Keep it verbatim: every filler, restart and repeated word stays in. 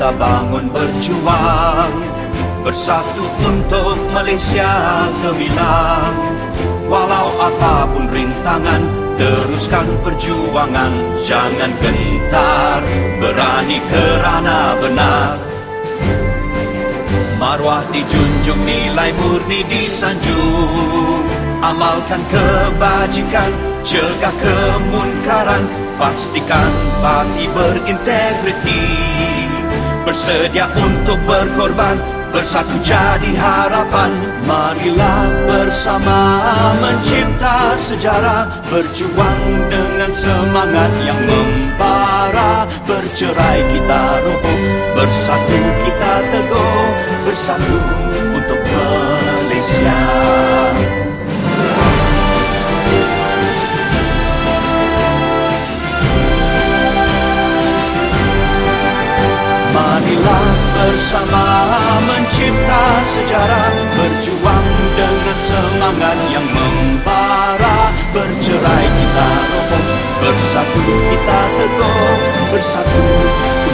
kita bangun berjuang, bersatu untuk Malaysia gemilang. Walau apapun rintangan, teruskan perjuangan. Jangan gentar, berani kerana benar. Maruah dijunjung, nilai murni disanjung. Amalkan kebajikan, cegah kemunkaran. Pastikan parti berintegriti, bersedia untuk berkorban, bersatu jadi harapan. Marilah bersama mencipta sejarah, berjuang dengan semangat yang membara. Bercerai kita roboh, bersatu kita teguh, bersatu untuk Malaysia. Marilah bersama mencipta sejarah, berjuang dengan semangat yang membara. Bercerai kita roboh, bersatu kita teguh, bersatu